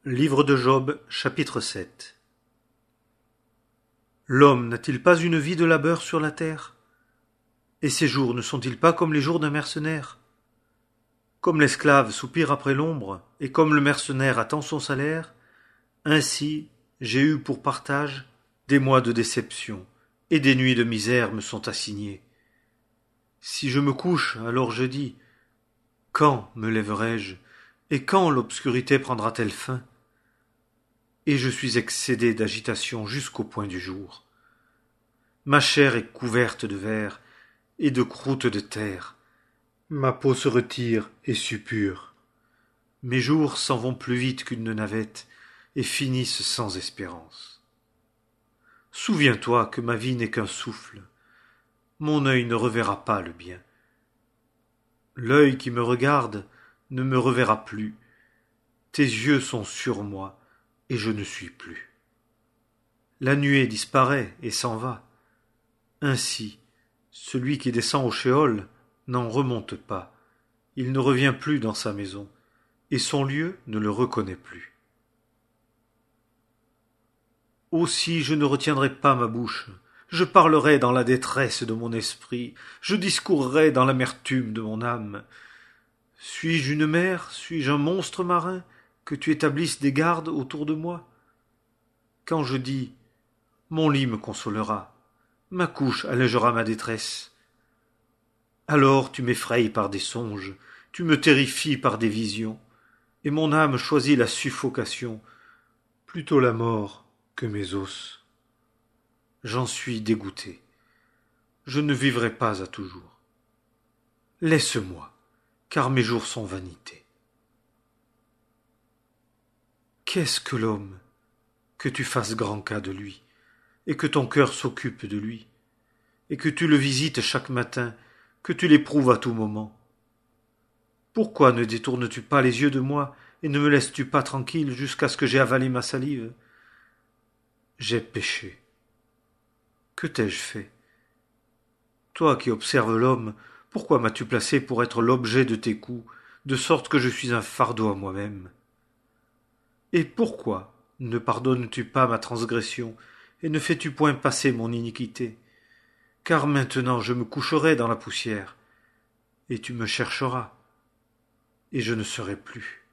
Livre de Job, chapitre 7. L'homme n'a-t-il pas une vie de labeur sur la terre? Et ses jours ne sont-ils pas comme les jours d'un mercenaire? Comme l'esclave soupire après l'ombre, et comme le mercenaire attend son salaire, ainsi j'ai eu pour partage des mois de déception, et des nuits de misère me sont assignées. Si je me couche, alors je dis, quand me lèverai-je, et quand l'obscurité prendra-t-elle fin? Et je suis excédé d'agitation jusqu'au point du jour. Ma chair est couverte de vers et de croûte de terre. Ma peau se retire et suppure. Mes jours s'en vont plus vite qu'une navette et finissent sans espérance. Souviens-toi que ma vie n'est qu'un souffle. Mon œil ne reverra pas le bien. L'œil qui me regarde ne me reverra plus. Tes yeux sont sur moi et je ne suis plus. La nuée disparaît et s'en va. Ainsi, celui qui descend au shéol n'en remonte pas. Il ne revient plus dans sa maison, et son lieu ne le reconnaît plus. Aussi je ne retiendrai pas ma bouche, je parlerai dans la détresse de mon esprit, je discourrai dans l'amertume de mon âme. Suis-je une mer, suis-je un monstre marin, que tu établisses des gardes autour de moi? Quand je dis « Mon lit me consolera », ma couche allégera ma détresse. Alors tu m'effrayes par des songes, tu me terrifies par des visions, et mon âme choisit la suffocation, plutôt la mort que mes os. J'en suis dégoûté. Je ne vivrai pas à toujours. Laisse-moi, car mes jours sont vanité. Qu'est-ce que l'homme, que tu fasses grand cas de lui, et que ton cœur s'occupe de lui, et que tu le visites chaque matin, que tu l'éprouves à tout moment? Pourquoi ne détournes-tu pas les yeux de moi, et ne me laisses-tu pas tranquille jusqu'à ce que j'aie avalé ma salive? J'ai péché. Que t'ai-je fait? Toi qui observes l'homme, pourquoi m'as-tu placé pour être l'objet de tes coups, de sorte que je suis un fardeau à moi-même? Et pourquoi ne pardonnes-tu pas ma transgression, et ne fais-tu point passer mon iniquité? Car maintenant je me coucherai dans la poussière, et tu me chercheras, et je ne serai plus.